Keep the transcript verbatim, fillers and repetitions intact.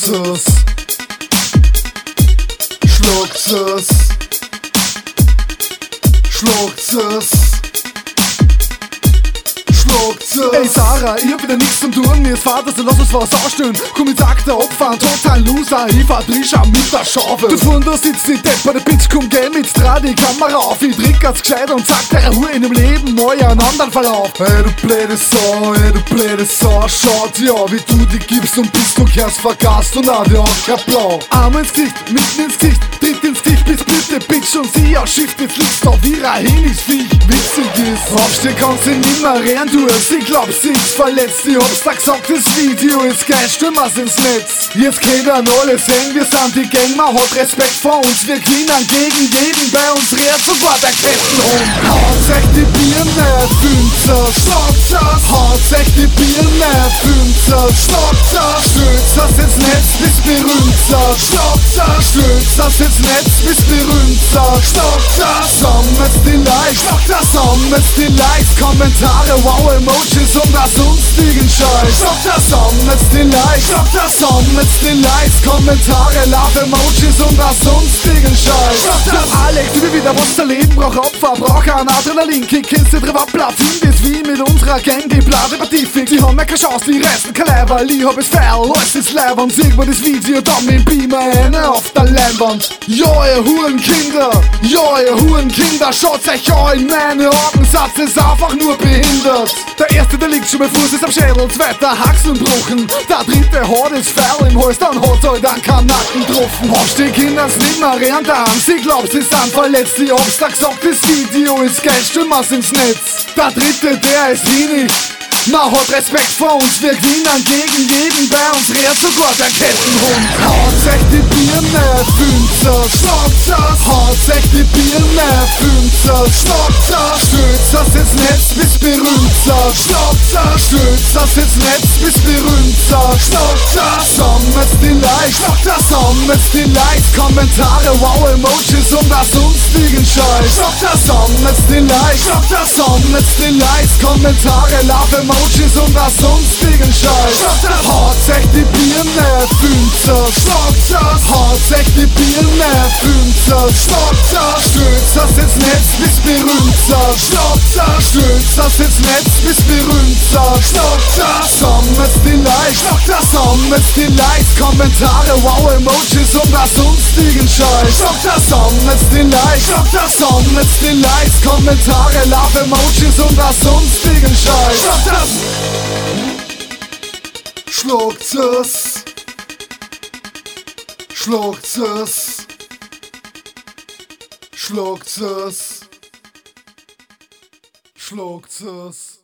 es, schluckt es, schluckt es, schluckt es. Ey Sarah, ich hab wieder nichts zum tun, mir ist Vater, so lass uns was anstellen. Komm jetzt sag der Opfer, total Loser, ich fahr Trisha mit der Schaufel. Du von da sitzt die Depp, der Bitch, komm geh mit, dreh die Kamera auf, ich trick ganz gescheit und sag der Ruhe in dem Leben mal einen anderen Verlauf. Ey du blöde Sau, ey du blöde Sau, schaut ja, wie du die gibst und bist du kehrst vergast und auch die Anker blau. Arm ins Gesicht, mitten ins Gesicht, tritt ins Gesicht, bis bitte Bitch und sie aus Schiff, jetzt liegst da wie ein Hinisviech, witzig ist. Aufstehen kannst du nimmer rennen, du es, ich glaub sie ist verletzt, ich hab's da gesagt, das Video ist geil, stürmer's ins Netz. Jetzt können alle sehen, wir sind die Gang, man hat Respekt vor uns, wir gewinnen gegen jeden, bei uns rät sogar der Kettenhund. Haut's echt die Birne, fünfzig, schlagt's, haut's echt die Birne, fünfzig, schlagt's, stützt's ins Netz, bis berühmt sagt, schlagt's, stützt's ins Netz, bis berühmt sagt, schlagt's, sammelt's die Likes, schlagt's, sammelt's die Likes, Kommentare, wow, Emojis und das sonstigen Scheiß, schlagt's, sammelt's die Likes, schlagt's, sammelt's die Likes, Kommentare, Love, Emojis und das sonstigen Scheiß, schlagt's, Alex, wie wieder was zu leben, brauch Opfer, brauch einen Adrenalinkick, kennst du drüber Platz, das wie mit unserer Gang, die Blade Pacific, die haben ja keine Chance, die reißen kein Leib, weil ich hab es fair, alles ist live und sieg mal das Video, dann mit dem Beamer eine auf der Leinwand. Ja, ihr Hurenkinder, ja, ihr Hurenkinder, schaut euch an in meine Augen, Satz ist einfach nur behindert. Der erste, der liegt schon bei Fuß, ist am Schädel, zweiter Haxenbrochen, der dritte hat es fair im Hals, dann hat halt einen Kanacken getroffen. Hast die Kinder nicht mehr rennen da an, sie glaubt, sie sind verletzt, ich hab's da gesagt, das Video ist geil, stürmer's ins Netz. Der dritte, der ist hinig, man hat Respekt vor uns, wir gewinnen gegen jeden, bei uns rät sogar der Kettenhund. Haut's echt die Birne, fünfzig, schlagt's, haut's echt die Birne, fünfzig, schlagt's, stützt's ins Netz, bis berühmt sagt, schlagt's, stützt's ins Netz, bis berühmt sagt, schlagt's, sammelt's die Likes, schlagt's, sammelt's die Likes, Kommentare, wow, Emojis und das sonstigen Scheiß, schlagt's, sammelt's die Likes, schlagt's, sammelt's die Likes, Kommentare, Love, Emojis und das sonstigen Scheiß. Haut's echt die Birne, fünfzig, schlagt's, haut's echt die Birne, fünfzig, schlagt's, stützt's ins Netz, bis berühmt sagt, schlagt's, stützt's ins Netz, bis berühmt sagt, schlagt's, sammelt's die Likes, schlagt's, sammelt's die Likes, Kommentare, wow, Emojis und das sonstigen Scheiß. Schlagt's, sammelt's die Likes, schlagt's, sammelt's die Likes, Kommentare, Love, Emojis und das sonstigen Scheiß. Schluckt es, schluckt es, schluckt es, schluckt es.